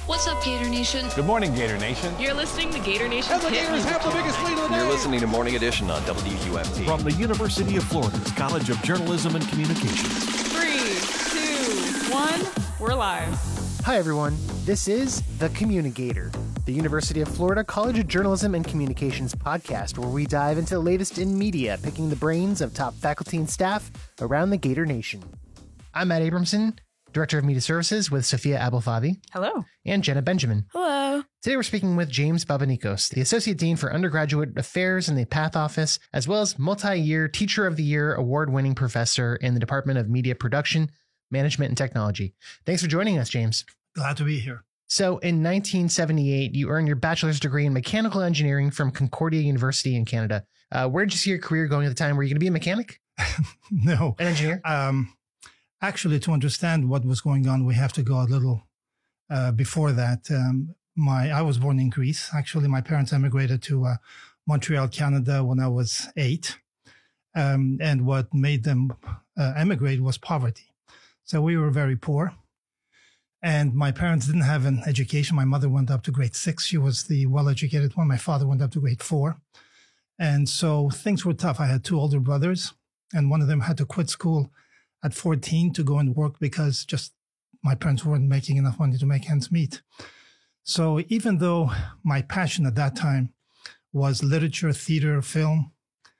What's up, Gator Nation? Good morning, Gator Nation. You're listening to Gator Nation. And the Gators have the biggest lead of the day. You're listening to Morning Edition on WUFT. From the University of Florida's College of Journalism and Communications. 3, 2, 1, we're live. Hi, everyone. This is The Communicator, the University of Florida College of Journalism and Communications podcast, where we dive into the latest in media, picking the brains of top faculty and staff around the Gator Nation. I'm Matt Abramson, Director of Media Services with Sophia Abelfavi. Hello. And Jenna Benjamin. Hello. Today we're speaking with James Babanikos, the Associate Dean for Undergraduate Affairs in the PATH Office, as well as multi-year Teacher of the Year award-winning professor in the Department of Media Production, Management, and Technology. Thanks for joining us, James. Glad to be here. So in 1978, you earned your bachelor's degree in mechanical engineering from Concordia University in Canada. Where did you see your career going at the time? Were you going to be a mechanic? No. An engineer? Actually, to understand what was going on, we have to go a little before that. I was born in Greece. Actually, my parents emigrated to Montreal, Canada when I was 8. And what made them emigrate was poverty. So we were very poor. And my parents didn't have an education. My mother went up to grade 6. She was the well-educated one. My father went up to grade 4. And so things were tough. I had 2 older brothers, and one of them had to quit school at 14 to go and work because just my parents weren't making enough money to make ends meet. So even though my passion at that time was literature, theater, film,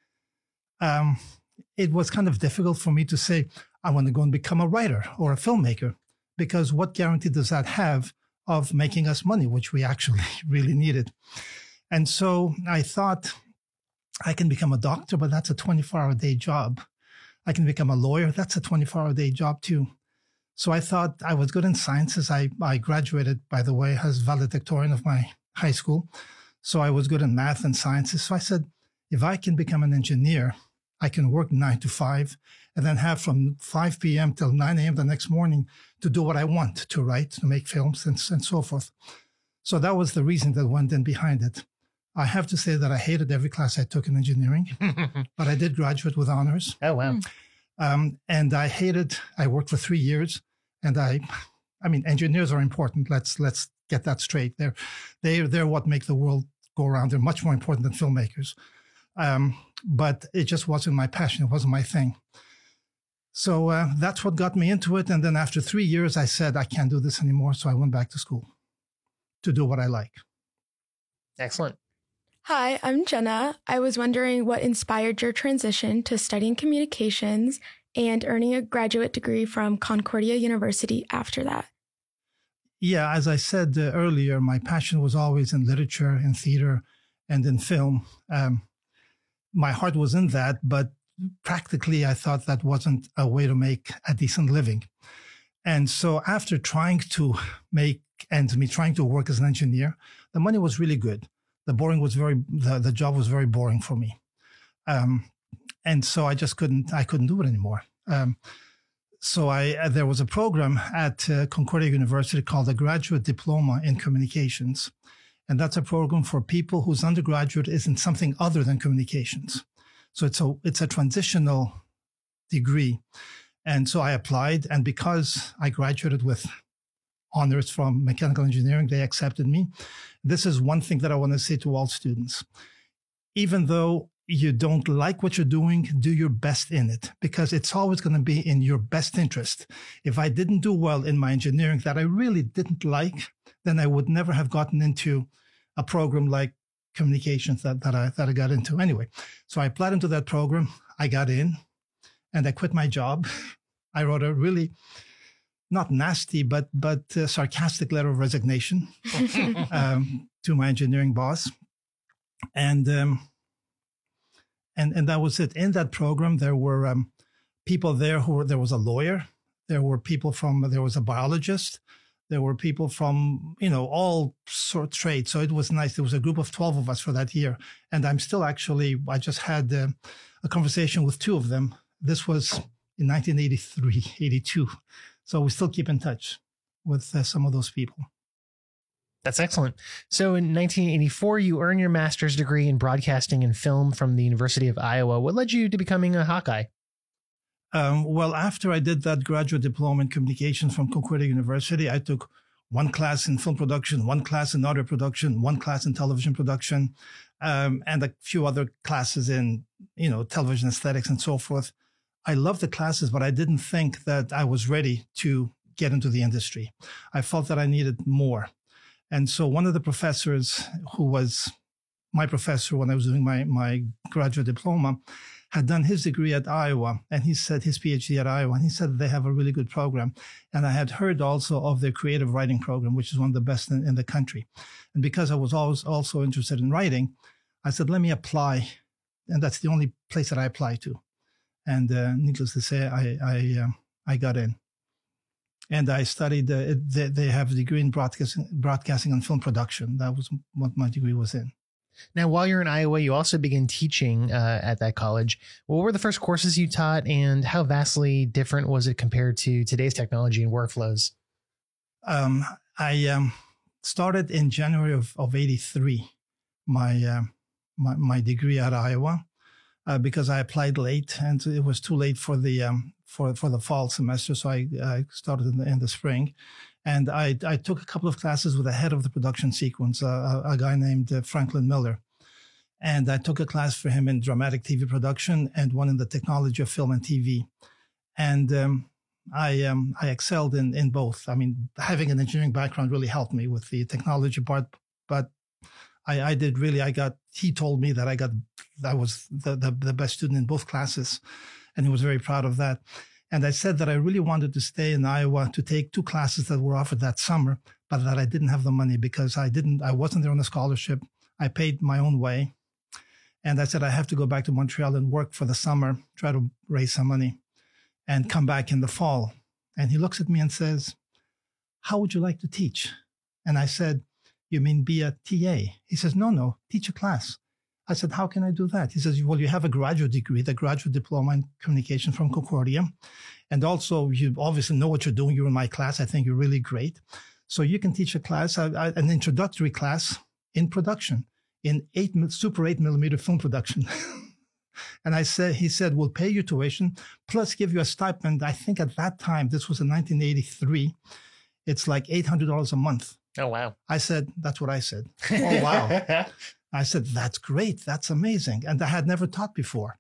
it was kind of difficult for me to say, I want to go and become a writer or a filmmaker, because what guarantee does that have of making us money, which we actually really needed? And so I thought I can become a doctor, but that's a 24-hour day job. I can become a lawyer. That's a 24-hour day job too. So I thought I was good in sciences. I graduated, by the way, as valedictorian of my high school. So I was good in math and sciences. So I said, if I can become an engineer, I can work 9 to 5 and then have from 5 p.m. till 9 a.m. the next morning to do what I want, to write, to make films and so forth. So that was the reason that went in behind it. I have to say that I hated every class I took in engineering, but I did graduate with honors. Oh, wow. And I worked for 3 years, and I mean, engineers are important. Let's get that straight. They're what make the world go around. They're much more important than filmmakers. But it just wasn't my passion. It wasn't my thing. So that's what got me into it. And then after 3 years, I said, I can't do this anymore. So I went back to school to do what I like. Excellent. Hi, I'm Jenna. I was wondering what inspired your transition to studying communications and earning a graduate degree from Concordia University after that. Yeah, as I said earlier, my passion was always in literature, in theater, and in film. My heart was in that, but practically I thought that wasn't a way to make a decent living. And so after trying to make ends meet, trying to work as an engineer, the money was really good. The job was very boring for me. And so I just couldn't do it anymore. So there was a program at Concordia University called the Graduate Diploma in Communications. And that's a program for people whose undergraduate is in something other than communications. So it's a transitional degree. And so I applied, and because I graduated with honors from mechanical engineering, they accepted me. This is one thing that I want to say to all students. Even though you don't like what you're doing, do your best in it, because it's always going to be in your best interest. If I didn't do well in my engineering that I really didn't like, then I would never have gotten into a program like communications that I got into. Anyway, so I applied into that program. I got in, and I quit my job. I wrote a really not nasty, but sarcastic letter of resignation to my engineering boss. And that was it. In that program, there were people there there was a lawyer, there was a biologist, there were people from, all sorts of trades. So it was nice. There was a group of 12 of us for that year. And I just had a conversation with 2 of them. This was in 1983, 82. So we still keep in touch with some of those people. That's excellent. So in 1984, you earned your master's degree in broadcasting and film from the University of Iowa. What led you to becoming a Hawkeye? Well, after I did that graduate diploma in communications from Concordia University, I took one class in film production, one class in audio production, one class in television production, and a few other classes in, television aesthetics and so forth. I loved the classes, but I didn't think that I was ready to get into the industry. I felt that I needed more. And so one of the professors who was my professor when I was doing my graduate diploma had done his degree at Iowa, and he said his PhD at Iowa, and he said they have a really good program. And I had heard also of their creative writing program, which is one of the best in the country. And because I was always also interested in writing, I said, let me apply. And that's the only place that I applied to. And needless to say, I got in. And I studied, they have a degree in broadcasting and film production. That was what my degree was in. Now, while you're in Iowa, you also began teaching at that college. What were the first courses you taught, and how vastly different was it compared to today's technology and workflows? I started in January of '83, my degree at Iowa, because I applied late, and it was too late for the fall semester. So I started in the spring. And I took a couple of classes with the head of the production sequence, a guy named Franklin Miller. And I took a class for him in dramatic TV production and one in the technology of film and TV. And I excelled in both. I mean, having an engineering background really helped me with the technology part. But he told me that I was the best student in both classes. And he was very proud of that. And I said that I really wanted to stay in Iowa to take 2 classes that were offered that summer, but that I didn't have the money because I wasn't there on a scholarship. I paid my own way. And I said, I have to go back to Montreal and work for the summer, try to raise some money and come back in the fall. And he looks at me and says, how would you like to teach? And I said, you mean be a TA? He says, no, teach a class. I said, how can I do that? He says, well, you have a graduate degree, the graduate diploma in communication from Concordia. And also, you obviously know what you're doing. You're in my class. I think you're really great. So you can teach a class, an introductory class in production, in Super 8 millimeter film production. And he said, we'll pay you tuition, plus give you a stipend. I think at that time, this was in 1983, it's like $800 a month. Oh, wow. I said, that's what I said. Oh, wow. I said, that's great. That's amazing. And I had never taught before,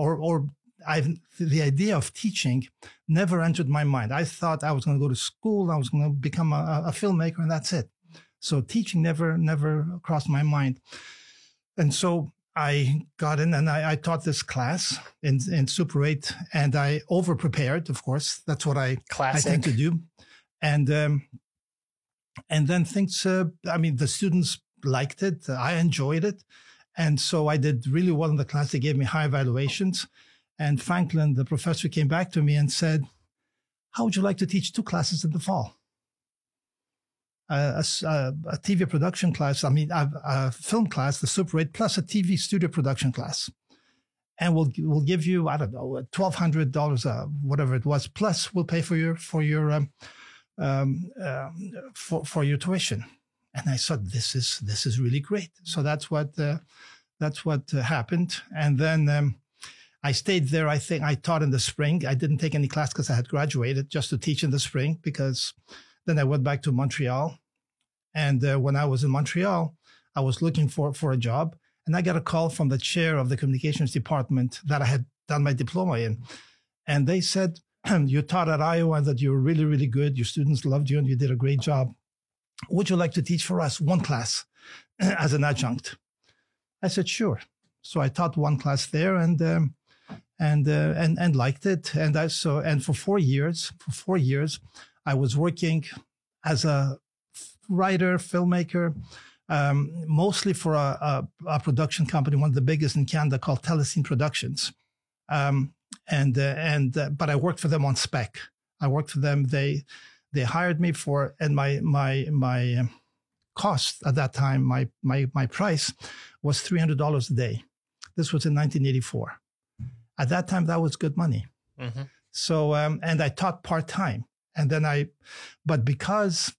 the idea of teaching never entered my mind. I thought I was going to go to school. I was going to become a filmmaker, and that's it. So teaching never crossed my mind. And so I got in and I taught this class in Super 8, and I over-prepared, of course. That's what I tend to do. And then things, the students liked it. I enjoyed it. And so I did really well in the class. They gave me high evaluations. And Franklin, the professor, came back to me and said, how would you like to teach 2 classes in the fall? A TV production class, a film class, the Super 8, plus a TV studio production class. And we'll give you, I don't know, $1,200, whatever it was, plus we'll pay for your tuition. And I thought, this is really great. So that's what happened. And then I stayed there. I think I taught in the spring. I didn't take any class because I had graduated, just to teach in the spring, because then I went back to Montreal. And when I was in Montreal, I was looking for a job. And I got a call from the chair of the communications department that I had done my diploma in. And they said, you taught at Iowa, that you were really, really good. Your students loved you and you did a great job. Would you like to teach for us 1 class as an adjunct? I said, sure. So I taught 1 class there and liked it. And for 4 years, I was working as a writer, filmmaker, mostly for a production company, one of the biggest in Canada, called Telescene Productions. But I worked for them on spec. I worked for them. They hired me and my cost at that time, my price was $300 a day. This was in 1984. At that time, that was good money. Mm-hmm. So, and I taught part-time. And then but because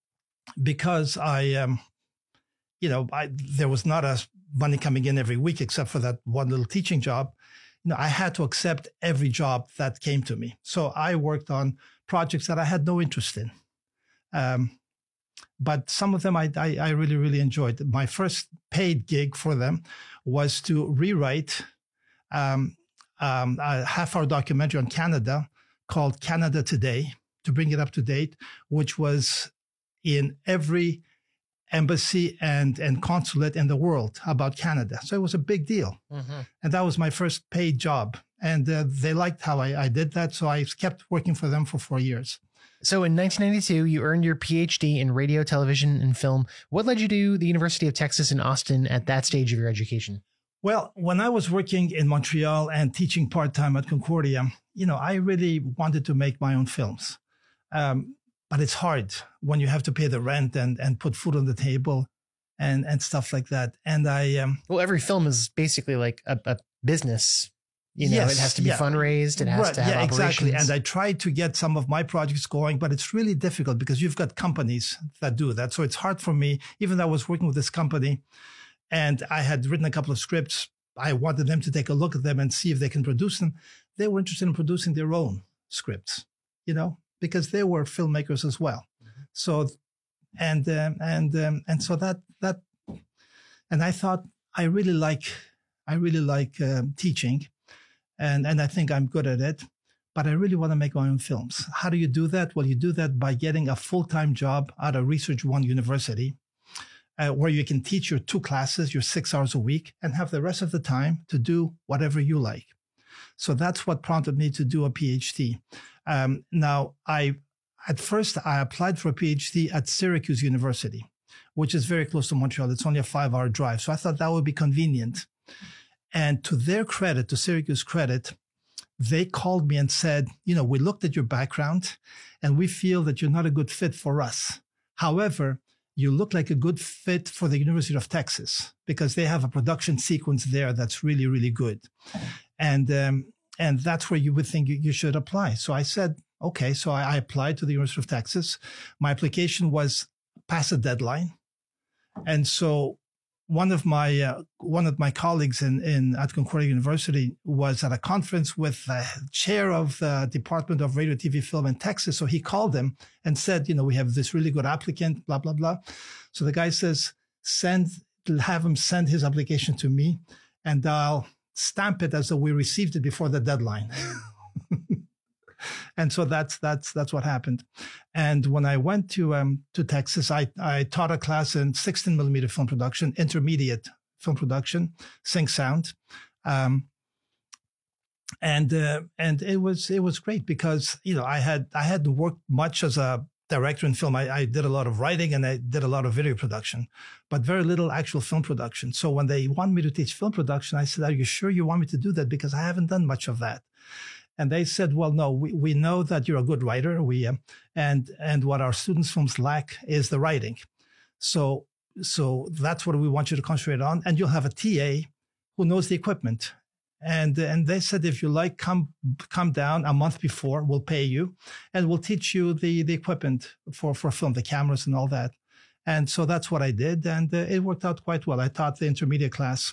I, there was not a money coming in every week except for that one little teaching job. I had to accept every job that came to me. So I worked on projects that I had no interest in. But some of them I really, really enjoyed. My first paid gig for them was to rewrite a half-hour documentary on Canada called Canada Today, to bring it up to date, which was in every embassy and consulate in the world about Canada. So it was a big deal. Mm-hmm. And that was my first paid job. And they liked how I did that. So I kept working for them for 4 years. So in 1992, you earned your PhD in radio, television, and film. What led you to the University of Texas in Austin at that stage of your education? Well, when I was working in Montreal and teaching part-time at Concordia, I really wanted to make my own films. But it's hard when you have to pay the rent and put food on the table and stuff like that. And well, every film is basically like a business. Yes, it has to be fundraised. It has to have operations. Exactly. And I tried to get some of my projects going, but it's really difficult because you've got companies that do that. So it's hard for me, even though I was working with this company and I had written a couple of scripts. I wanted them to take a look at them and see if they can produce them. They were interested in producing their own scripts, because they were filmmakers as well. Mm-hmm. So, and so that, and I thought I really like teaching. And I think I'm good at it, but I really want to make my own films. How do you do that? Well, you do that by getting a full-time job at a Research One university, where you can teach your 2 classes, your 6 hours a week, and have the rest of the time to do whatever you like. So that's what prompted me to do a PhD. Now, at first I applied for a PhD at Syracuse University, which is very close to Montreal. It's only a 5-hour drive. So I thought that would be convenient. And to their credit, to Syracuse credit, they called me and said, we looked at your background and we feel that you're not a good fit for us. However, you look like a good fit for the University of Texas because they have a production sequence there that's really, really good. And that's where you would think you should apply. So I said, okay. So I applied to the University of Texas. My application was past the deadline. And so one of my colleagues at Concordia University was at a conference with the chair of the Department of Radio, TV, Film in Texas. So he called them and said, we have this really good applicant, blah, blah, blah. So the guy says, have him send his application to me and I'll stamp it as though we received it before the deadline. And so that's what happened. And when I went to Texas, I taught a class in 16 millimeter film production, intermediate film production, sync sound. And it was great because, I hadn't worked much as a director in film. I did a lot of writing and I did a lot of video production, but very little actual film production. So when they wanted me to teach film production, I said, are you sure you want me to do that? Because I haven't done much of that. And they said, well, no, we know that you're a good writer. And what our students' films lack is the writing. So that's what we want you to concentrate on. And you'll have a TA who knows the equipment. And they said, if you like, come down a month before, we'll pay you and we'll teach you the equipment for film, the cameras and all that. And so that's what I did. And it worked out quite well. I taught the intermediate class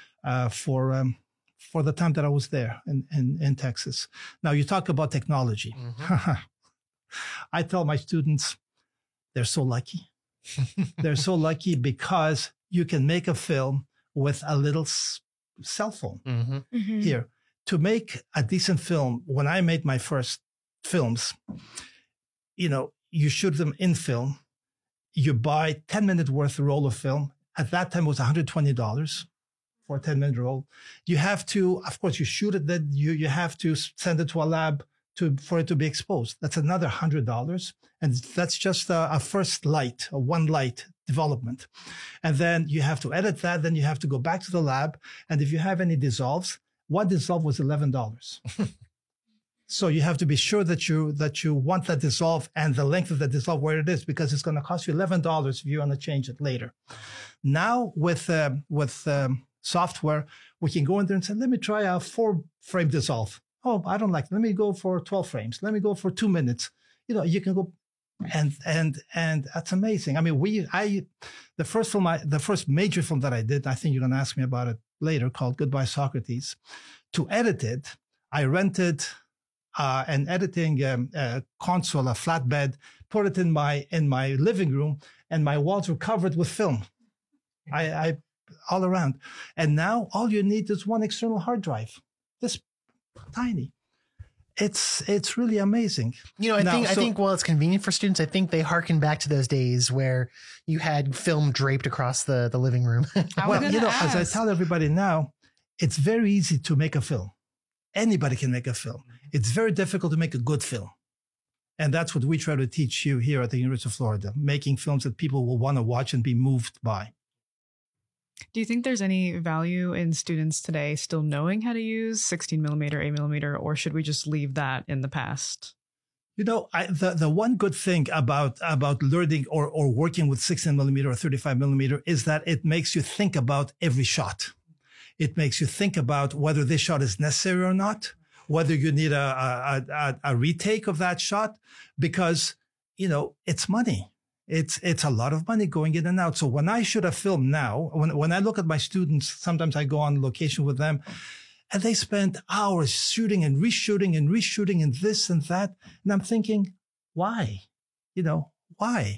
for the time that I was there in Texas. Now you talk about technology. Mm-hmm. I tell my students, they're so lucky. They're so lucky because you can make a film with a little cell phone. Mm-hmm. Mm-hmm. Here, to make a decent film, when I made my first films, you shoot them in film. You buy 10-minute worth of roll of film. At that time, it was $120 for a 10-minute roll. You have to, of course, you shoot it, then you have to send it to a lab for it to be exposed. That's another $100. And that's just a first light, a one light development. And then you have to edit that. Then you have to go back to the lab. And if you have any dissolves, one dissolve was $11. So you have to be sure that you want that dissolve and the length of the dissolve where it is, because it's going to cost you $11 if you want to change it later. Now with software, we can go in there and say, let me try a 4-frame dissolve. Oh, I don't like it. Let me go for 12 frames. Let me go for 2 minutes. You can go, and that's amazing. I mean, the first major film that I did, I think you're going to ask me about it later, called Goodbye Socrates. To edit it, I rented an editing console, a flatbed, put it in my living room, and my walls were covered with film. I all around. And now all you need is one external hard drive. This tiny. It's really amazing. I think while it's convenient for students, I think they harken back to those days where you had film draped across the living room. Well, as I tell everybody now, it's very easy to make a film. Anybody can make a film. It's very difficult to make a good film. And that's what we try to teach you here at the University of Florida, making films that people will want to watch and be moved by. Do you think there's any value in students today still knowing how to use 16 millimeter, 8 millimeter, or should we just leave that in the past? The one good thing about learning or working with 16 millimeter or 35 millimeter is that it makes you think about every shot. It makes you think about whether this shot is necessary or not, whether you need a retake of that shot, because, it's money. It's a lot of money going in and out. So when I shoot a film now, when I look at my students, sometimes I go on location with them and they spend hours shooting and reshooting and this and that. And I'm thinking, why? Why?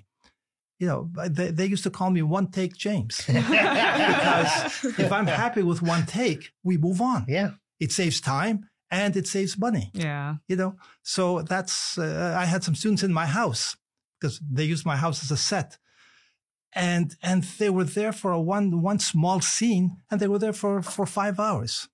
They used to call me One Take James because if I'm happy with one take, we move on. Yeah. It saves time and it saves money. Yeah. So that's, I had some students in my house, because they used my house as a set. And they were there for one small scene, and they were there for 5 hours.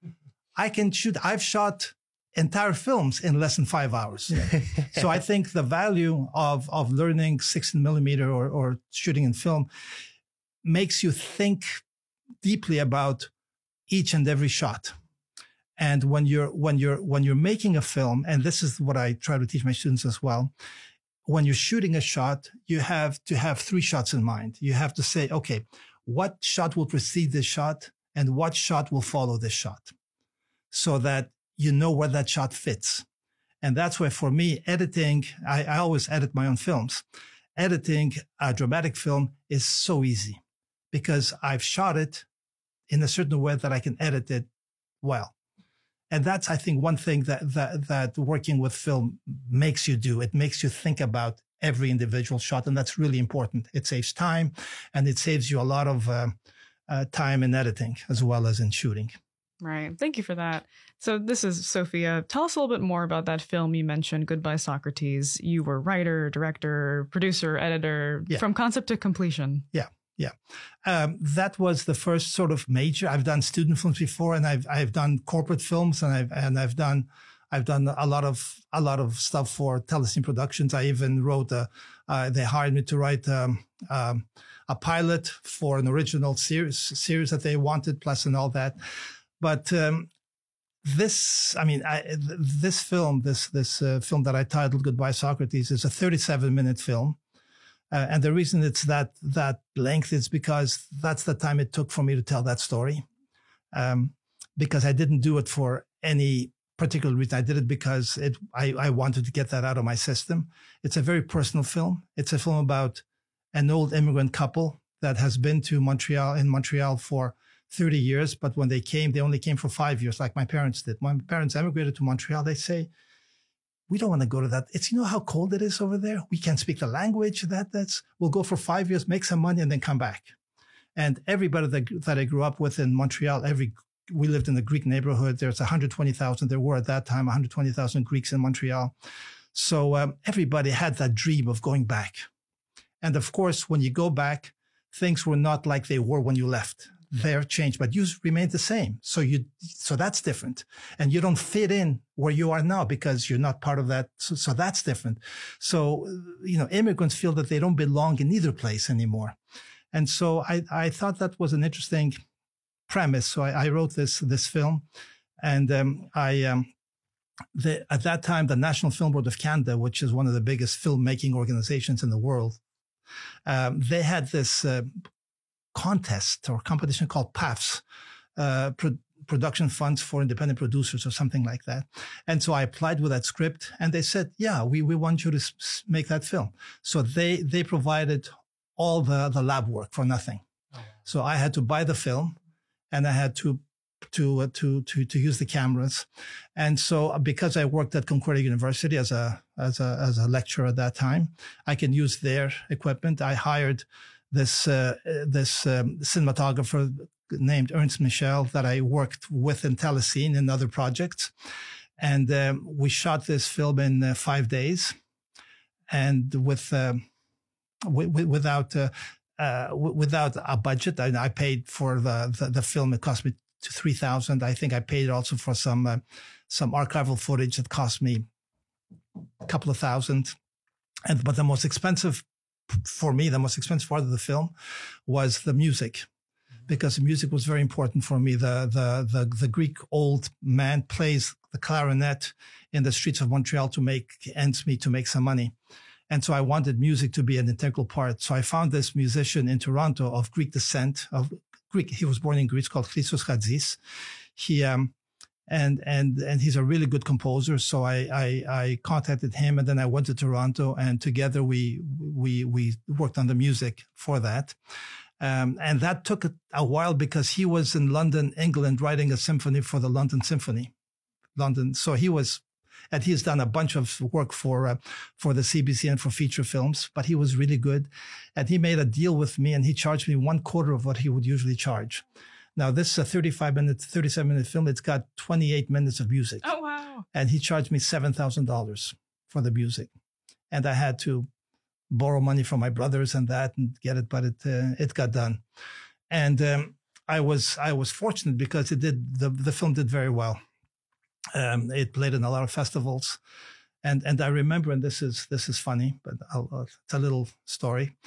I've shot entire films in less than 5 hours. So I think the value of learning 16 millimeter or shooting in film makes you think deeply about each and every shot. And when you're making a film, and this is what I try to teach my students as well, when you're shooting a shot, you have to have 3 shots in mind. You have to say, okay, what shot will precede this shot and what shot will follow this shot, so that you know where that shot fits. And that's why for me, editing, I always edit my own films. Editing a dramatic film is so easy because I've shot it in a certain way that I can edit it well. And that's, I think, one thing that working with film makes you do. It makes you think about every individual shot, and that's really important. It saves time, and it saves you a lot of time in editing as well as in shooting. Right. Thank you for that. So this is Sophia. Tell us a little bit more about that film you mentioned, Goodbye Socrates. You were writer, director, producer, editor, from concept to completion. Yeah. That was the first sort of major. I've done student films before, and I've done corporate films, and I've done a lot of stuff for Telescene Productions. I even wrote they hired me to write a pilot for an original series that they wanted, plus and all that. But this film that I titled Goodbye Socrates is a 37-minute film. And the reason it's that length is because that's the time it took for me to tell that story. Because I didn't do it for any particular reason. I did it because I wanted to get that out of my system. It's a very personal film. It's a film about an old immigrant couple that has been to Montreal for 30 years. But when they only came for 5 years, like my parents did. When my parents emigrated to Montreal, they say, we don't want to go to that. It's, how cold it is over there. We can't speak the language. We'll go for 5 years, make some money, and then come back. And everybody that I grew up with in Montreal, we lived in a Greek neighborhood. There's 120,000. There were at that time 120,000 Greeks in Montreal. So everybody had that dream of going back. And of course, when you go back, things were not like they were when you left. They're changed, but you remain the same. So that's different. And you don't fit in where you are now because you're not part of that. So that's different. So, immigrants feel that they don't belong in either place anymore. And so I thought that was an interesting premise. So I wrote this film, and at that time, the National Film Board of Canada, which is one of the biggest filmmaking organizations in the world, they had this contest or competition called PAFs, Production Funds for Independent Producers or something like that. And so I applied with that script, and they said, yeah, we want you to make that film. So they provided all the lab work for nothing. So I had to buy the film, and I had to to use the cameras. And so because I worked at Concordia University as a lecturer at that time, I can use their equipment. I hired this cinematographer named Ernst Michel that I worked with in Telescene and other projects. And we shot this film in 5 days, and without a budget. I paid for the film. It cost me $3,000. I think I paid also for some archival footage that cost me a couple of thousand. But the most expensive part of the film was the music, because the music was very important for me. The Greek old man plays the clarinet in the streets of Montreal to make ends meet, to make some money. And so I wanted music to be an integral part. So I found this musician in Toronto of Greek descent, he was born in Greece, called Christos Chadzis. He, and he's a really good composer. So I contacted him, and then I went to Toronto, and together we worked on the music for that. And that took a while because he was in London, England, writing a symphony for the London Symphony. So he's done a bunch of work for the CBC and for feature films, but he was really good. And he made a deal with me, and he charged me 1/4 of what he would usually charge. Now, this is a 37-minute film. It's got 28 minutes of music. Oh, wow. And he charged me $7,000 for the music. And I had to borrow money from my brothers and get it, but it got done. And I was fortunate because the film did very well. It played in a lot of festivals, and I remember, and this is funny, but it's a little story.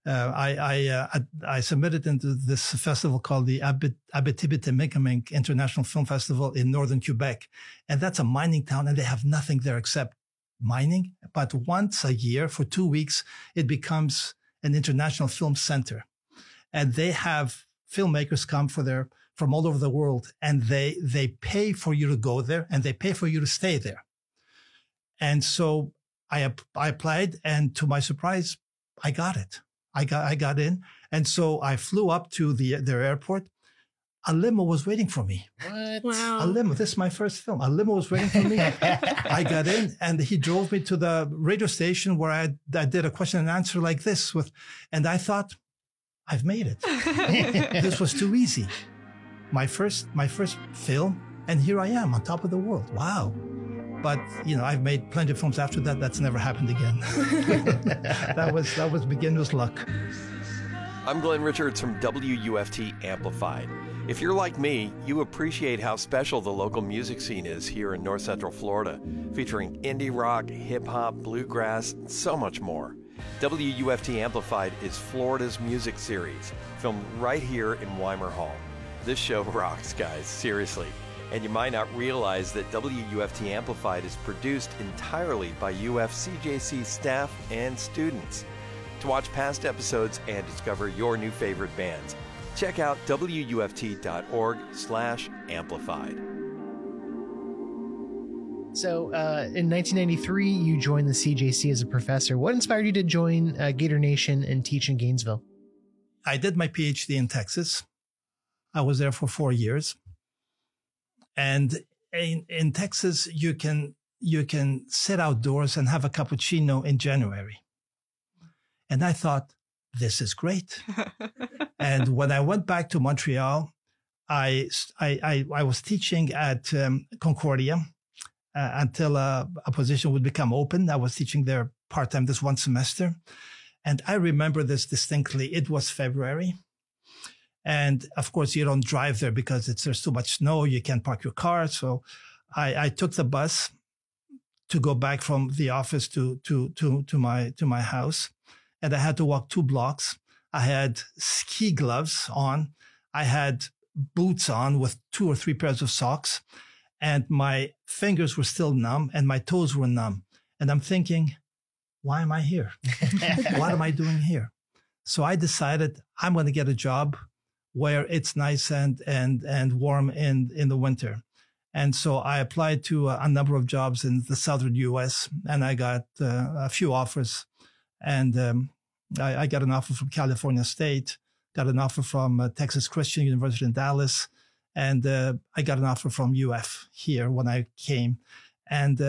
I submitted into this festival called the Abitibi-Témiscamingue International Film Festival in northern Quebec, and that's a mining town, and they have nothing there except mining. But once a year for 2 weeks, it becomes an international film center, and they have filmmakers come from all over the world, and they pay for you to go there, and they pay for you to stay there. And so I applied, and to my surprise, I got it. I got in, and so I flew up to their airport. A limo was waiting for me. What? Wow. A limo. This is my first film. A limo was waiting for me. I got in, and he drove me to the radio station where I did a question and answer like this and I thought, I've made it. This was too easy. My first film, and here I am on top of the world. Wow. But, I've made plenty of films after that. That's never happened again. That was beginner's luck. I'm Glenn Richards from WUFT Amplified. If you're like me, you appreciate how special the local music scene is here in North Central Florida, featuring indie rock, hip-hop, bluegrass, and so much more. WUFT Amplified is Florida's music series, filmed right here in Weimer Hall. This show rocks, guys, seriously. And you might not realize that WUFT Amplified is produced entirely by UF-CJC staff and students. To watch past episodes and discover your new favorite bands, check out wuft.org/amplified. So in 1993, you joined the CJC as a professor. What inspired you to join Gator Nation and teach in Gainesville? I did my PhD in Texas. I was there for 4 years. And in Texas, you can sit outdoors and have a cappuccino in January. And I thought, this is great. And when I went back to Montreal, I was teaching at Concordia until a position would become open. I was teaching there part-time this one semester. And I remember this distinctly. It was February. And of course, you don't drive there because there's too much snow. You can't park your car. So I took the bus to go back from the office to my house. And I had to walk 2 blocks. I had ski gloves on. I had boots on with 2 or 3 pairs of socks. And my fingers were still numb and my toes were numb. And I'm thinking, why am I here? What am I doing here? So I decided I'm going to get a job where it's nice and warm in the winter. And so I applied to a number of jobs in the southern U.S. and I got a few offers. And I got an offer from California State, got an offer from Texas Christian University in Dallas, And I got an offer from UF here when I came. And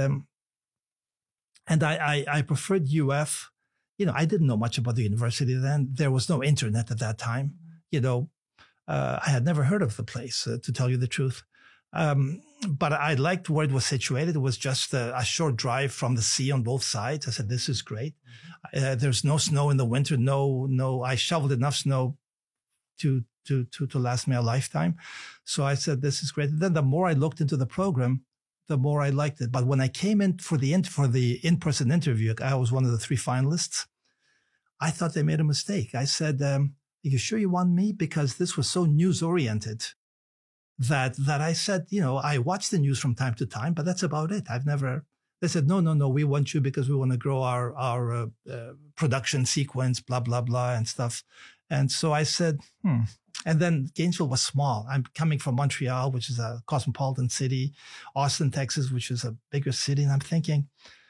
I preferred UF. You know, I didn't know much about the university then. There was no internet at that time. You know, I had never heard of the place, to tell you the truth. But I liked where it was situated. It was just a short drive from the sea on both sides. I said, this is great. There's no snow in the winter. No, I shoveled enough snow to last me a lifetime. So I said, this is great. And then the more I looked into the program, the more I liked it. But when I came in for the in-person interview, I was one of the 3 finalists. I thought they made a mistake. I said, are you sure you want me? Because this was so news-oriented that I said, you know, I watch the news from time to time, but that's about it. They said, no, we want you because we want to grow our production sequence, blah, blah, blah, and stuff. And so I said, And then Gainesville was small. I'm coming from Montreal, which is a cosmopolitan city, Austin, Texas, which is a bigger city. And I'm thinking,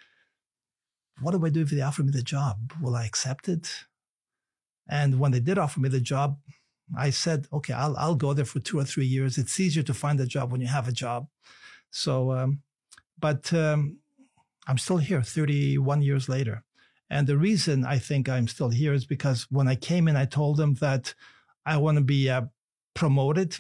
what do I do if they offer me the job? Will I accept it? And when they did offer me the job, I said, okay, I'll go there for 2 or 3 years. It's easier to find a job when you have a job. So, but I'm still here 31 years later. And the reason I think I'm still here is because when I came in, I told them that I want to be promoted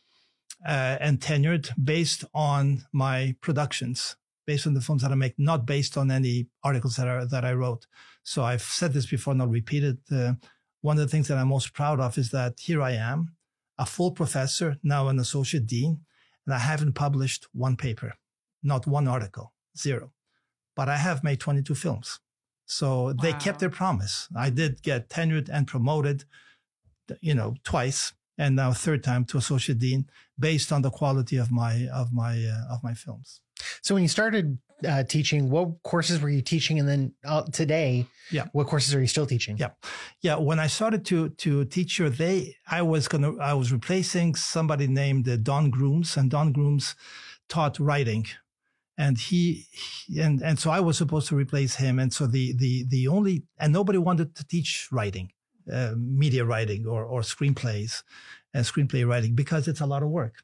and tenured based on my productions, based on the films that I make, not based on any articles that I wrote. So I've said this before, and I'll repeat it. One of the things that I'm most proud of is that here I am, a full professor, now an associate dean, and I haven't published one paper, not one article, 0. But I have made 22 films. So they kept their promise. I did get tenured and promoted, you know, twice, and now 3rd time to associate dean, based on the quality of my films. So when you started teaching, what courses were you teaching? And then today, what courses are you still teaching? Yeah. When I started to teach here, I was replacing somebody named Don Grooms, and Don Grooms taught writing. And and so I was supposed to replace him. And so and nobody wanted to teach writing, media writing or screenplays and screenplay writing, because it's a lot of work.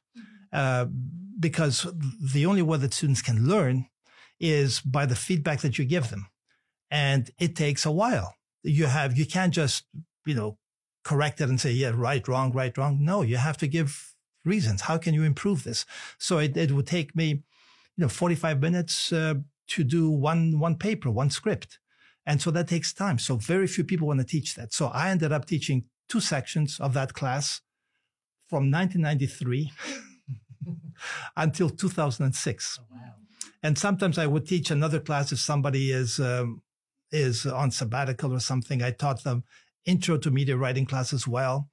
Because the only way that students can learn is by the feedback that you give them. And it takes a while. You can't just, you know, correct it and say, yeah, right, wrong. No, you have to give reasons. How can you improve this? So it would take me, 45 minutes to do one paper, one script. And so that takes time. So very few people want to teach that. So I ended up teaching 2 sections of that class from 1993 until 2006. Oh, wow. And sometimes I would teach another class if somebody is on sabbatical or something. I taught them intro to media writing class as well.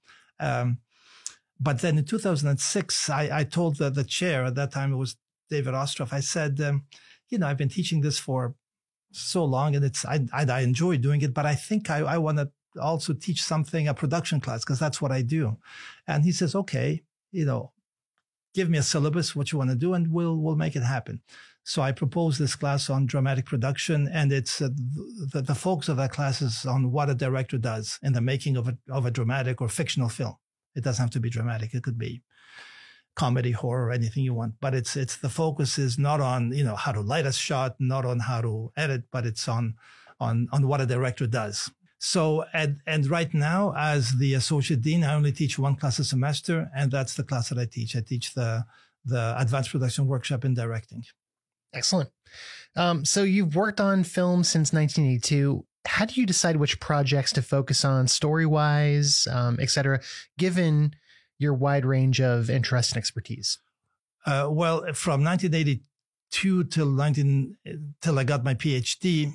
But then in 2006, I told the chair, at that time it was David Ostroff, I said, I've been teaching this for so long, and I enjoy doing it, but I think I want to also teach a production class, because that's what I do. And he says, okay, give me a syllabus, what you want to do, and we'll make it happen. So I proposed this class on dramatic production, and it's the focus of that class is on what a director does in the making of a dramatic or fictional film. It doesn't have to be dramatic. It could be comedy, horror, anything you want. But it's the focus is not on, how to light a shot, not on how to edit, but it's on what a director does. So, and right now, as the associate dean, I only teach 1 class a semester, and that's the class that I teach. I teach the advanced production workshop in directing. Excellent. So you've worked on film since 1982. How do you decide which projects to focus on story-wise, et cetera, given your wide range of interest and expertise? Well, from 1982 till I got my PhD,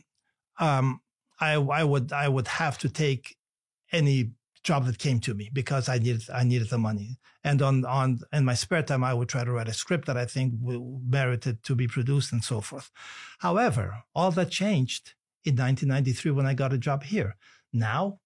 I would have to take any job that came to me, because I needed the money. And in my spare time, I would try to write a script that I think merited to be produced and so forth. However, all that changed in 1993 when I got a job here. Now,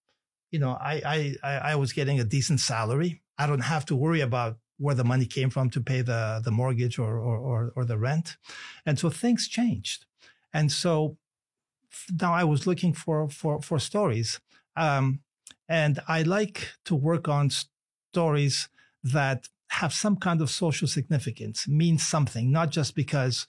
I was getting a decent salary. I don't have to worry about where the money came from to pay the mortgage or the rent. And so things changed. And so now I was looking for stories. And I like to work on stories that have some kind of social significance, mean something, not just because,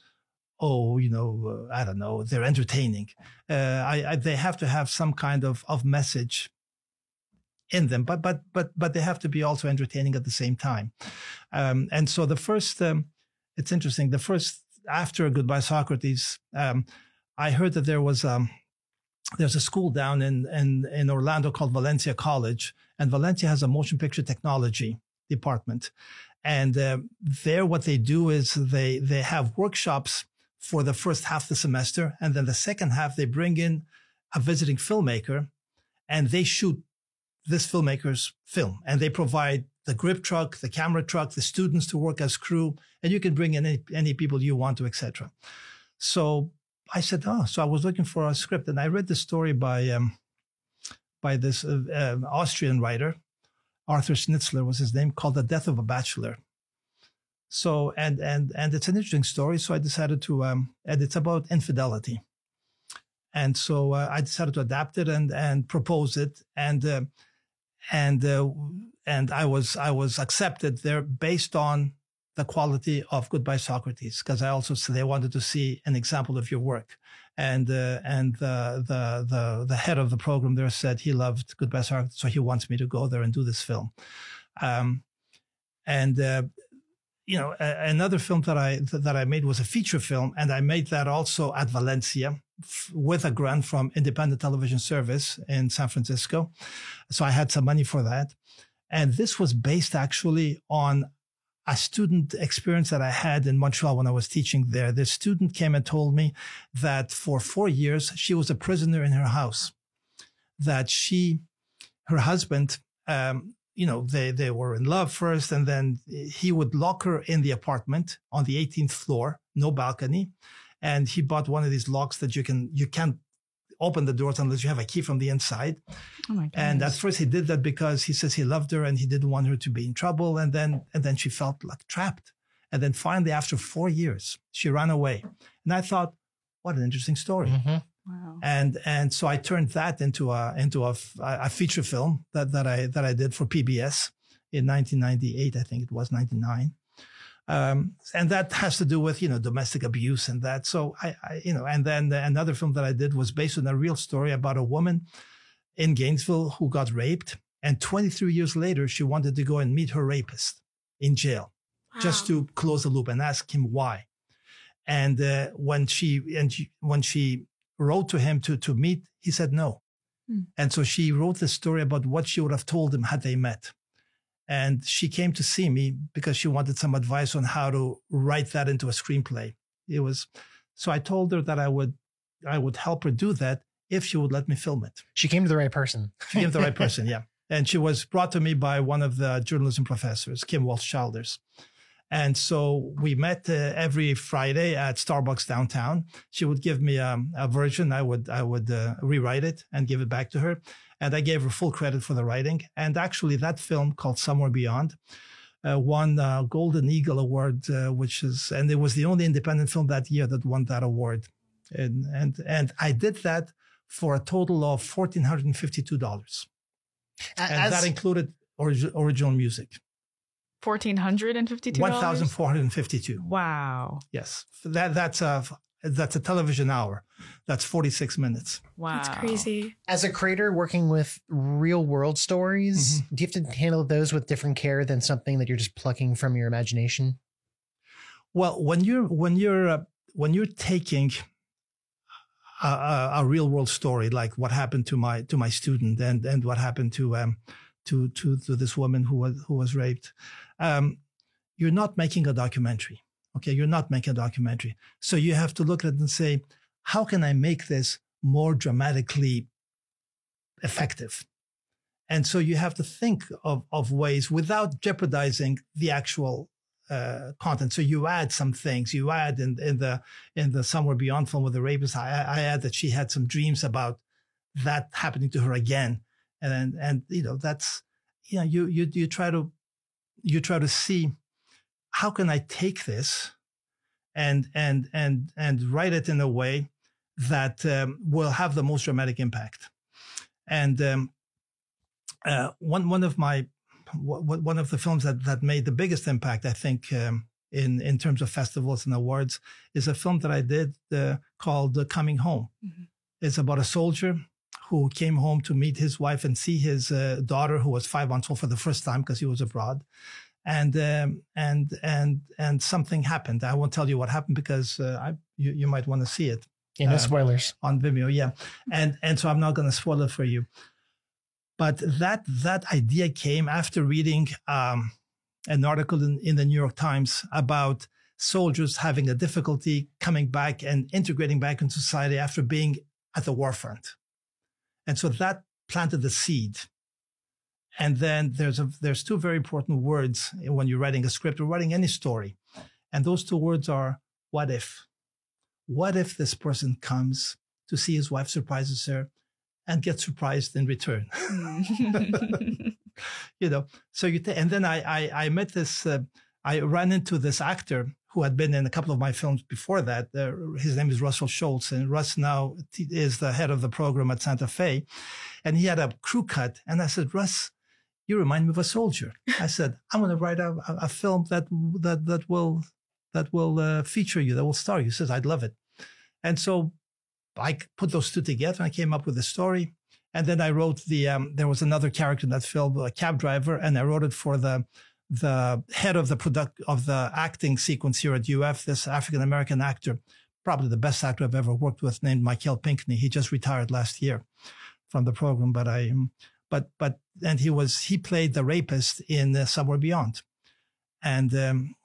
I don't know, they're entertaining. They have to have some kind of message in them, but they have to be also entertaining at the same time. And so the first, it's interesting. The first, after Goodbye Socrates, I heard that there's a school down in Orlando called Valencia College, and Valencia has a motion picture technology department. And there, what they do is they have workshops for the first half of the semester, and then the second half they bring in a visiting filmmaker, and they shoot this filmmaker's film, and they provide the grip truck, the camera truck, the students to work as crew, and you can bring in any people you want to, etc. So I said, so I was looking for a script, and I read the story by this Austrian writer, Arthur Schnitzler was his name, called The Death of a Bachelor. So, and it's an interesting story. So I decided to, and it's about infidelity. And so I decided to adapt it and propose it. And I was accepted there based on the quality of Goodbye Socrates, because I also said they wanted to see an example of your work. And the head of the program there said he loved Goodbye Socrates, so he wants me to go there and do this film. Another film that I made was a feature film, and I made that also at Valencia with a grant from Independent Television Service in San Francisco. So I had some money for that. And this was based actually on a student experience that I had in Montreal when I was teaching there. This student came and told me that for 4 years, she was a prisoner in her house, that her husband, they were in love first, and then he would lock her in the apartment on the 18th floor, no balcony. And he bought one of these locks that you can't open the doors unless you have a key from the inside. Oh my goodness. And at first he did that because he says he loved her and he didn't want her to be in trouble. And then she felt like trapped. And then finally, after 4 years, she ran away. And I thought, what an interesting story. Mm-hmm. Wow. And so I turned that into a feature film that I did for PBS in 1998. I think it was 99. And that has to do with, domestic abuse and that. So and then another film that I did was based on a real story about a woman in Gainesville who got raped. And 23 years later, she wanted to go and meet her rapist in jail. Wow. Just to close the loop and ask him why. And when she wrote to him to meet, he said no. And so she wrote the story about what she would have told him had they met. And she came to see me because she wanted some advice on how to write that into a screenplay. So I told her that I would help her do that if she would let me film it. She came to the right person. She came to the right person, yeah. And she was brought to me by one of the journalism professors, Kim Walsh-Childers. And so we met every Friday at Starbucks downtown. She would give me a version. I would rewrite it and give it back to her. And I gave her full credit for the writing. And actually that film called Somewhere Beyond won a Golden Eagle Award, and it was the only independent film that year that won that award. And I did that for a total of $1,452. And that included original music. $1,452? $1,452. Wow. Yes. That's a television hour. That's 46 minutes. Wow. That's crazy. As a creator working with real world stories, do you have to handle those with different care than something that you're just plucking from your imagination? Well, when you're taking a real world story, like what happened to my student and what happened to this woman who was raped, you're not making a documentary. Okay, you're not making a documentary. So you have to look at it and say, how can I make this more dramatically effective? And so you have to think of ways without jeopardizing the actual content. So you add some things. You add in the Somewhere Beyond film with the rapist, I add that she had some dreams about that happening to her again. And that's, you try to see, how can I take this and write it in a way that will have the most dramatic impact? And one of my one of the films that made the biggest impact, I think, in terms of festivals and awards, is a film that I did called Coming Home. Mm-hmm. It's about a soldier who came home to meet his wife and see his daughter, who was 5 months old, for the first time because he was abroad. And something happened. I won't tell you what happened because you might want to see it. Yeah, no spoilers on Vimeo. Yeah, and so I'm not going to spoil it for you. But that idea came after reading an article in the New York Times about soldiers having a difficulty coming back and integrating back into society after being at the war front. And so that planted the seed. And then there's two very important words when you're writing a script or writing any story. And those two words are, what if? What if this person comes to see his wife, surprises her, and gets surprised in return? So and then I met this, I ran into this actor who had been in a couple of my films before that. His name is Russell Schultz, and Russ now is the head of the program at Santa Fe. And he had a crew cut. And I said, Russ, you remind me of a soldier. I said, I'm going to write a film that will feature you, that will star you. He says, I'd love it. And so I put those two together and I came up with a story. And then I wrote there was another character in that film, a cab driver, and I wrote it for the head of the acting sequence here at UF, this African-American actor, probably the best actor I've ever worked with, named Michael Pinckney. He just retired last year from the program, and he played the rapist in Somewhere Beyond, and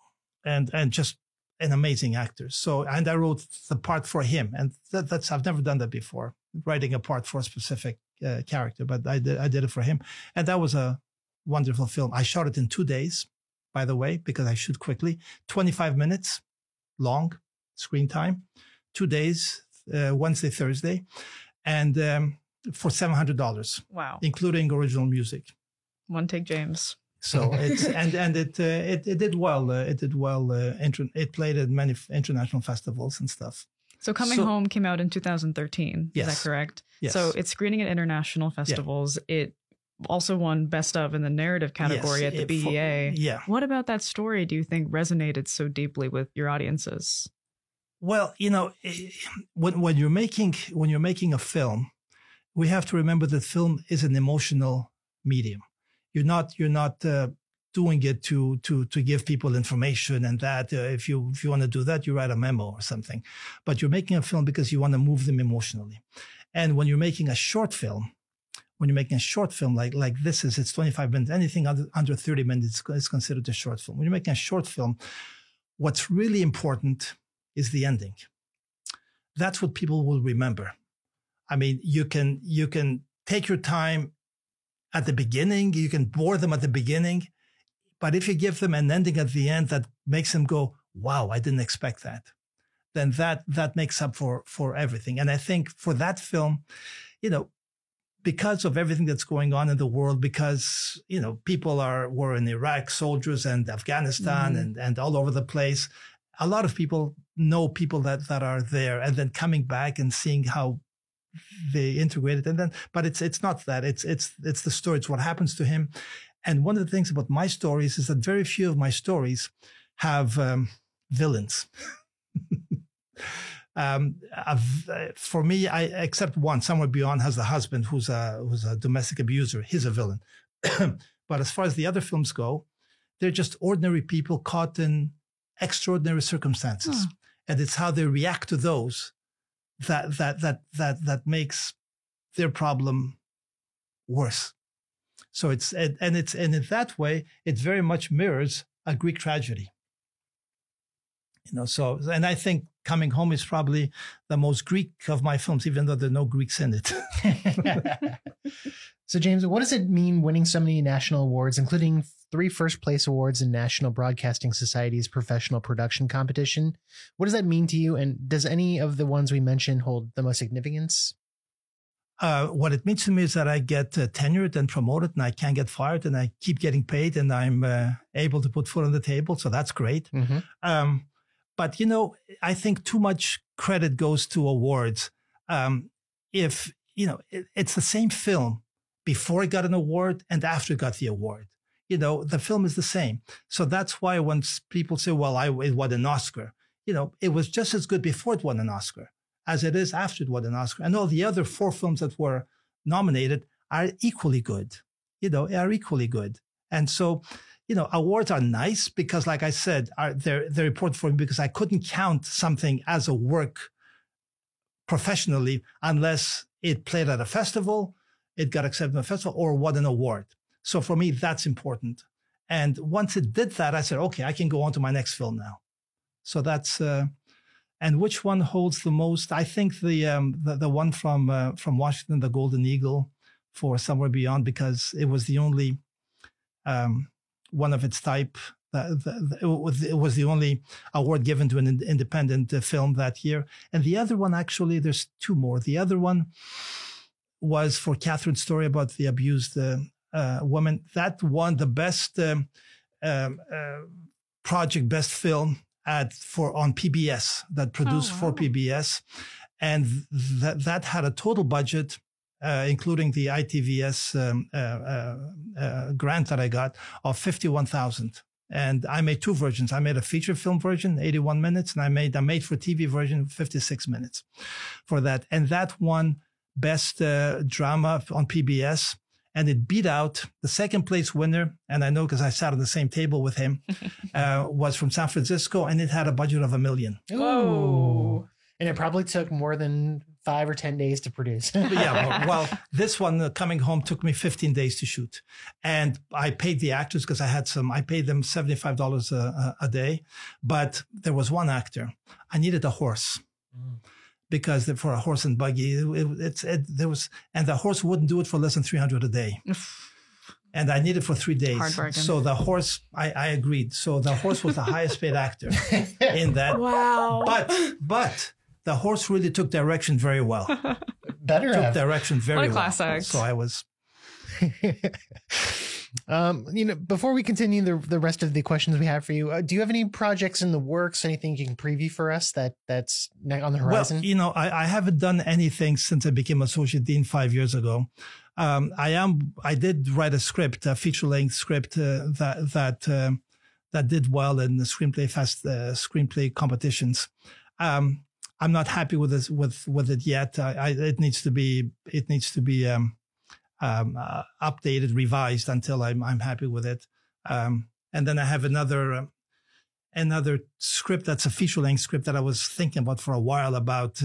just an amazing actor. So, and I wrote the part for him, and that's I've never done that before, writing a part for a specific character, but I did it for him, and that was a wonderful film. I shot it in 2 days, by the way, because I shoot quickly. 25 minutes long screen time, 2 days, Wednesday, Thursday, and for $700. Wow, including original music. One take, James. So it's it did well. It played at many international festivals and stuff. So Coming Home came out in 2013. Yes. Is that correct? Yes. So it's screening at international festivals. Yeah. It also won Best of in the narrative category at the BEA. Yeah. What about that story do you think resonated so deeply with your audiences? Well, when you're making a film, we have to remember that film is an emotional medium. You're not doing it to give people information, and that if you want to do that, you write a memo or something. But you're making a film because you want to move them emotionally. And when you're making a short film, like this it's 25 minutes. Anything under 30 minutes is considered a short film. When you're making a short film, what's really important is the ending. That's what people will remember. I mean, you can take your time at the beginning, you can bore them at the beginning, but if you give them an ending at the end that makes them go, wow, I didn't expect that, then that makes up for everything. And I think for that film, because of everything that's going on in the world, because, people were in Iraq, soldiers, and Afghanistan, and all over the place. A lot of people know people that are there, and then coming back and seeing how they integrate it. But it's not that. It's the story. It's what happens to him. And one of the things about my stories is that very few of my stories have villains. For me, except one, Somewhere Beyond has a husband who's a domestic abuser. He's a villain. But as far as the other films go, they're just ordinary people caught in extraordinary circumstances. And it's how they react to those that makes their problem worse. So and in that way, it very much mirrors a Greek tragedy. So, and I think Coming Home is probably the most Greek of my films, even though there are no Greeks in it. So, James, what does it mean winning so many national awards, including 3 first-place awards in National Broadcasting Society's professional production competition? What does that mean to you? And does any of the ones we mentioned hold the most significance? What it means to me is that I get tenured and promoted, and I can't get fired, and I keep getting paid, and I'm able to put food on the table. So that's great. Mm-hmm. But, I think too much credit goes to awards. It's the same film before it got an award and after it got the award. the film is the same. So that's why when people say, well, it won an Oscar, it was just as good before it won an Oscar as it is after it won an Oscar. And all the other 4 films that were nominated are equally good, are equally good. And so, awards are nice because, like I said, they're important for me because I couldn't count something as a work professionally unless it played at a festival, it got accepted at a festival, or won an award. So for me, that's important. And once it did that, I said, okay, I can go on to my next film now. So that's, and which one holds the most? I think the one from Washington, the Golden Eagle for Somewhere Beyond, because it was the only one of its type. It was the only award given to an independent film that year. And the other one, actually, there's 2 more. The other one was for Catherine's story about the abused woman. That won the best project, best film on PBS, that produced for PBS. And that had a total budget, including the ITVS grant that I got, of $51,000. And I made 2 versions. I made a feature film version, 81 minutes, and I made a made-for-TV version, 56 minutes for that. And that won Best Drama on PBS. And it beat out the second place winner. And I know because I sat on the same table with him, was from San Francisco, and it had a budget of $1 million. Whoa. And it probably took more than 5 or 10 days to produce. Yeah, well, this one, Coming Home, took me 15 days to shoot. And I paid the actors because I paid them $75 a day. But there was one actor. I needed a horse. Because for a horse and buggy, and the horse wouldn't do it for less than $300 a day. And I needed it for 3 days. Hard bargain. So the horse, I agreed. So the horse was the highest paid actor in that. Wow. But the horse really took direction very well. Took direction very well. What a class act. So I was. Before we continue the rest of the questions we have for you, do you have any projects in the works? Anything you can preview for us that's on the horizon? Well, I haven't done anything since I became associate dean 5 years ago. I did write a script, a feature-length script that did well in the screenplay competitions. I'm not happy with this with it yet. It needs to be updated, revised until I'm happy with it. And then I have another script that's a feature-length script that I was thinking about for a while about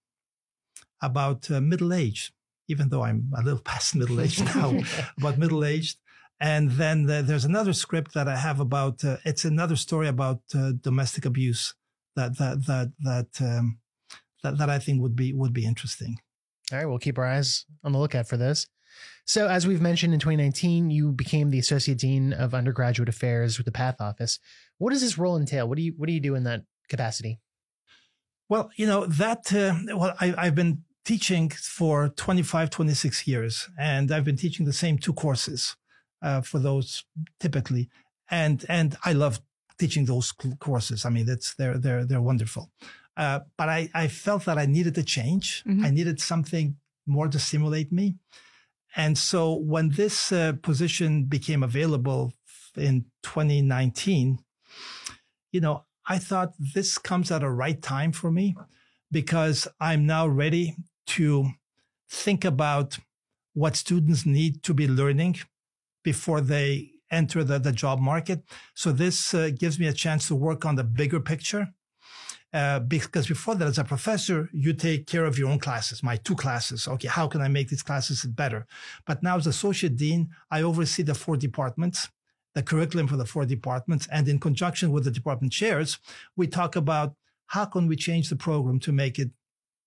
middle age, even though I'm a little past middle age now, about middle aged. And then there's another script that I have about it's another story about domestic abuse that I think would be interesting. All right, we'll keep our eyes on the lookout for this. So as we've mentioned, in 2019, you became the Associate Dean of Undergraduate Affairs with the PATH Office. What does this role entail? What do you do in that capacity? Well, I've been teaching for 26 years, and I've been teaching the same 2 courses for those typically. And I love teaching those courses. I mean, they're wonderful. But I felt that I needed a change. Mm-hmm. I needed something more to stimulate me. And so when this position became available in 2019, I thought this comes at a right time for me because I'm now ready to think about what students need to be learning before they enter the job market. So this gives me a chance to work on the bigger picture. Because before that, as a professor, you take care of your own classes, my 2 classes. Okay, how can I make these classes better? But now as associate dean, I oversee the 4 departments, the curriculum for the 4 departments. And in conjunction with the department chairs, we talk about how can we change the program to make it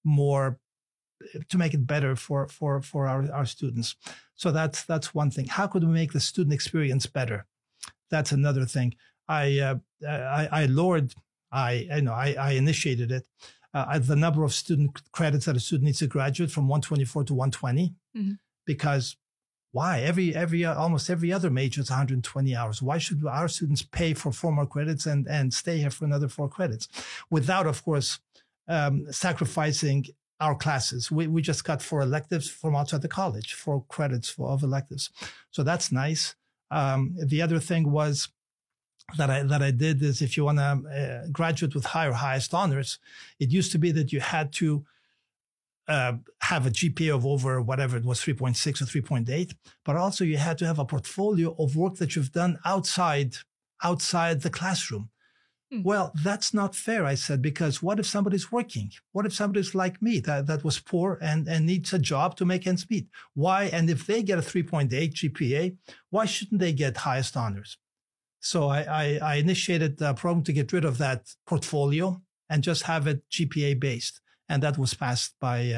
better for our students. So that's one thing. How could we make the student experience better? That's another thing. I initiated it. The number of student credits that a student needs to graduate from 124 to 120, mm-hmm. because why? Almost every other major is 120 hours. Why should our students pay for 4 more credits and stay here for another 4 credits without, of course, sacrificing our classes? We just got 4 electives from outside the college, 4 credits of electives. So that's nice. The other thing was that I did is, if you want to graduate with highest honors, it used to be that you had to have a GPA of over whatever it was, 3.6 or 3.8, but also you had to have a portfolio of work that you've done outside the classroom. Well, that's not fair, I said, because what if somebody's working? What if somebody's like me that was poor and needs a job to make ends meet? Why? And if they get a 3.8 GPA, why shouldn't they get highest honors? So I initiated a program to get rid of that portfolio and just have it GPA based. And that was passed by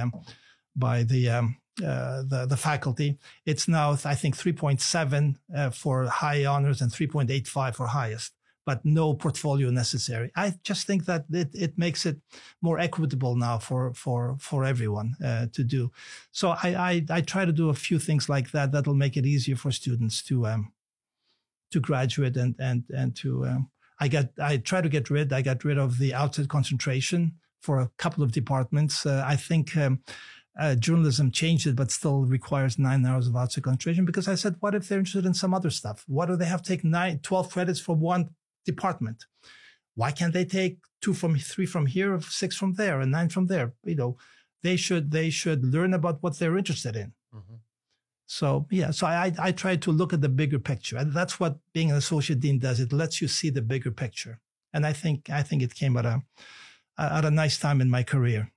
the faculty. It's now, I think, 3.7 for high honors and 3.85 for highest, but no portfolio necessary. I just think that it makes it more equitable now for everyone to do. So I try to do a few things like that that'll make it easier for students to graduate and to I got rid of the outside concentration for a couple of departments. I think journalism changed it, but still requires 9 hours of outside concentration, because I said, what if they're interested in some other stuff? What do they have to take 12 credits for one department? Why can't they take 3 from here, 6 from there, and 9 from there? They should learn about what they're interested in. Mm-hmm. So I try to look at the bigger picture, and that's what being an associate dean does. It lets you see the bigger picture, and I think it came at a nice time in my career.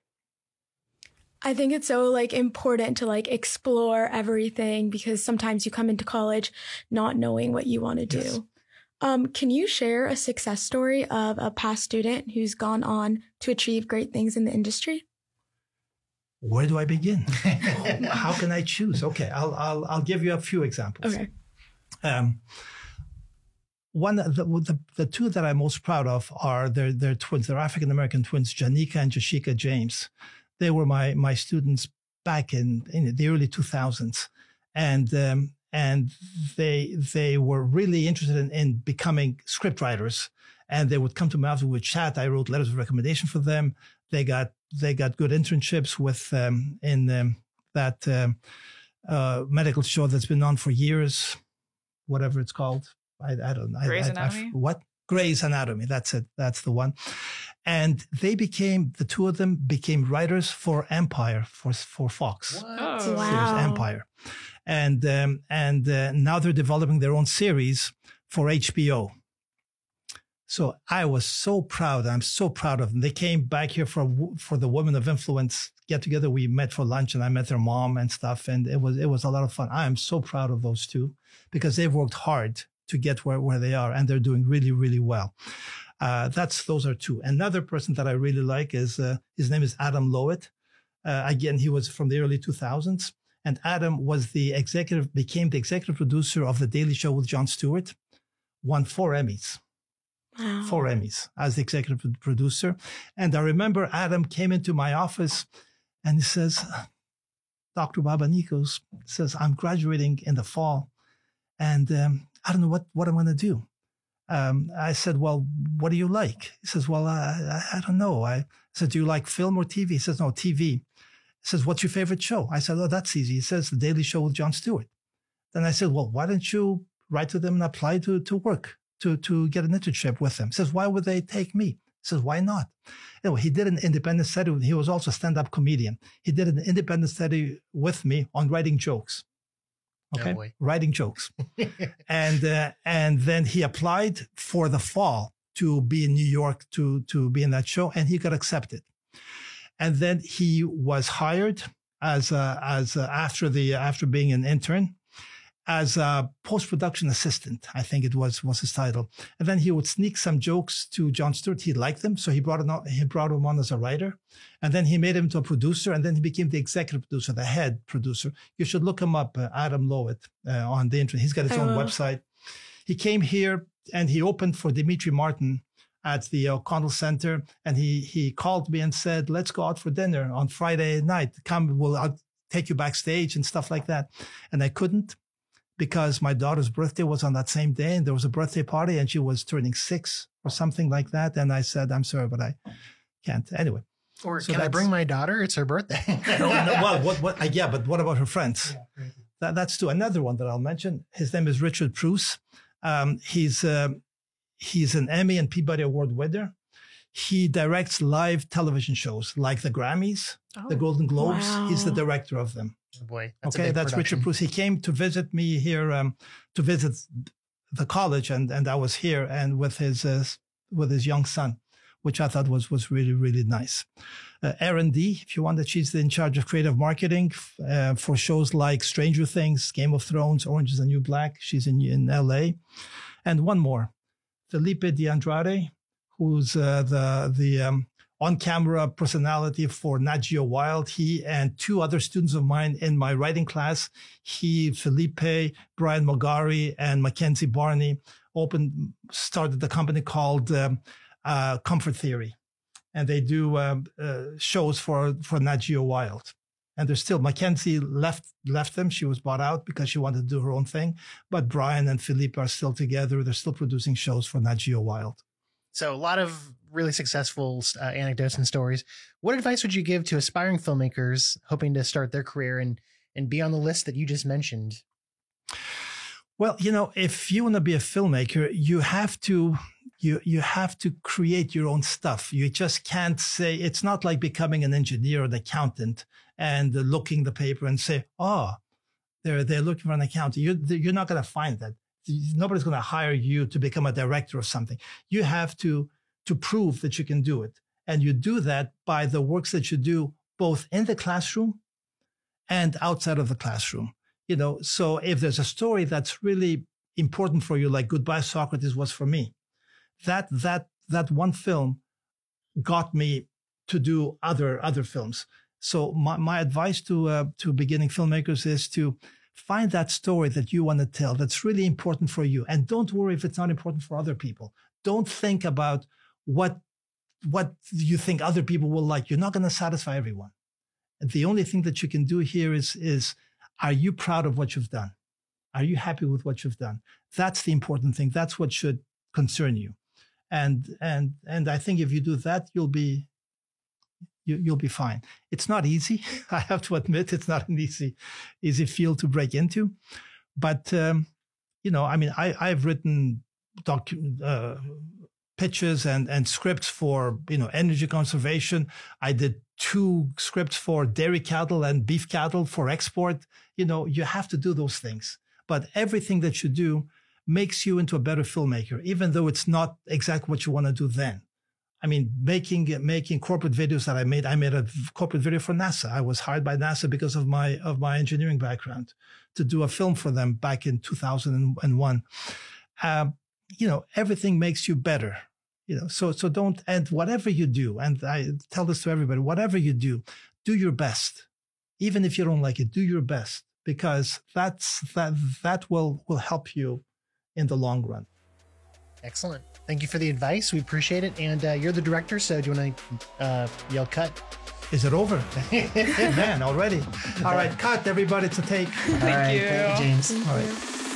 I think it's so important to explore everything, because sometimes you come into college not knowing what you want to do. Yes. Can you share a success story of a past student who's gone on to achieve great things in the industry? Where do I begin? How can I choose? Okay, I'll give you a few examples. Okay. One of the two that I'm most proud of are they're twins. They're African American twins, Janika and Jashika James. They were my students back in the early 2000s, and they were really interested in becoming scriptwriters. And they would come to my office, we would chat. I wrote letters of recommendation for them. They got good internships with in that medical show that's been on for years, whatever it's called. I don't know. Grey's Anatomy? What? Grey's Anatomy. That's it. That's the one. And the two of them became writers for Empire, for Fox. Oh. Wow. Empire. And now they're developing their own series for HBO. So I was so proud. I'm so proud of them. They came back here for the Women of Influence get together. We met for lunch, and I met their mom and stuff. And it was a lot of fun. I am so proud of those two, because they've worked hard to get where they are, and they're doing really, really well. Those are two. Another person that I really like is his name is Adam Lowett. Again, he was from the early 2000s, and Adam became the executive producer of The Daily Show with Jon Stewart. Won 4 Emmys. Wow. 4 Emmys as the executive producer. And I remember Adam came into my office and he says, Dr. Baba Nikos says, I'm graduating in the fall, and I don't know what I'm going to do. I said, well, what do you like? He says, well, I don't know. I said, do you like film or TV? He says, no, TV. He says, what's your favorite show? I said, oh, that's easy. He says, The Daily Show with Jon Stewart. Then I said, well, why don't you write to them and apply to work, to get an internship with them? He says, why would they take me? He says, why not? Anyway, he did an independent study. He was also a stand-up comedian. He did an independent study with me on writing jokes. Okay, no way. Writing jokes. and then he applied for the fall to be in New York to be in that show, and he got accepted. And then he was hired as after being an intern, as a post-production assistant, I think it was his title. And then he would sneak some jokes to Jon Stewart. He liked them, so he brought him on as a writer. And then he made him to a producer, and then he became the executive producer, the head producer. You should look him up, Adam Lowett, on the internet. He's got his own website. He came here, and he opened for Dimitri Martin at the O'Connell Center, and he called me and said, let's go out for dinner on Friday night. Come, I'll take you backstage and stuff like that. And I couldn't, because my daughter's birthday was on that same day, and there was a birthday party, and she was turning 6 or something like that. And I said, I'm sorry, but I can't. Anyway. Or so can I bring my daughter? It's her birthday. No, well, but what about her friends? that's two. Another one that I'll mention, his name is Richard Pruess. He's an Emmy and Peabody Award winner. He directs live television shows like the Grammys, the Golden Globes. Wow. He's the director of them. Oh boy. That's Richard Pruess. He came to visit me here, to visit the college, and I was here, and with his young son, which I thought was really, really nice. Erin D, if you want, that she's in charge of creative marketing for shows like Stranger Things, Game of Thrones, Orange is the New Black. She's in LA. And one more, Felipe DeAndrade, who's the on-camera personality for Nat Geo Wild. He and two other students of mine in my writing class, Felipe, Brian Mogari, and Mackenzie Barney, started the company called Comfort Theory. And they do shows for Nat Geo Wild. And there's still, Mackenzie left them. She was bought out because she wanted to do her own thing. But Brian and Felipe are still together. They're still producing shows for Nat Geo Wild. So a lot of really successful anecdotes and stories. What advice would you give to aspiring filmmakers hoping to start their career and be on the list that you just mentioned? Well, if you want to be a filmmaker, you have to create your own stuff. You just can't say, it's not like becoming an engineer or an accountant and looking the paper and say, oh, they're looking for an accountant. You're not going to find that. Nobody's going to hire you to become a director of something. You have to prove that you can do it. And you do that by the works that you do both in the classroom and outside of the classroom. So if there's a story that's really important for you, like Goodbye Socrates was for me, that one film got me to do other films. So my advice to beginning filmmakers is to find that story that you want to tell that's really important for you. And don't worry if it's not important for other people. Don't think about what you think other people will like. You're not going to satisfy everyone. And the only thing that you can do here is are you proud of what you've done? Are you happy with what you've done? That's the important thing. That's what should concern you. And I think if you do that, you'll be fine. It's not easy. I have to admit, it's not an easy field to break into. But, I've written pitches and scripts for, energy conservation. I did 2 scripts for dairy cattle and beef cattle for export. You have to do those things. But everything that you do makes you into a better filmmaker, even though it's not exactly what you want to do then. I mean, making corporate videos that I made a corporate video for NASA. I was hired by NASA because of my engineering background to do a film for them back in 2001. Everything makes you better. So don't, and whatever you do, and I tell this to everybody, whatever you do your best. Even if you don't like it, do your best, because that will help you in the long run. Excellent. Thank you for the advice. We appreciate it. And you're the director, so do you want to yell cut? Is it over? Man, already. All right, cut, everybody, to take. Thank you. Thank you, James. All right.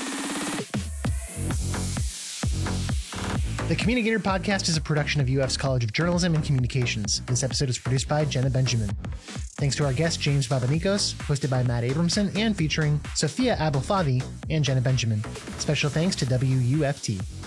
The Communicator Podcast is a production of UF's College of Journalism and Communications. This episode is produced by Jenna Benjamin. Thanks to our guest, James Babanikos, hosted by Matt Abramson, and featuring Sophia Abelfadi and Jenna Benjamin. Special thanks to WUFT.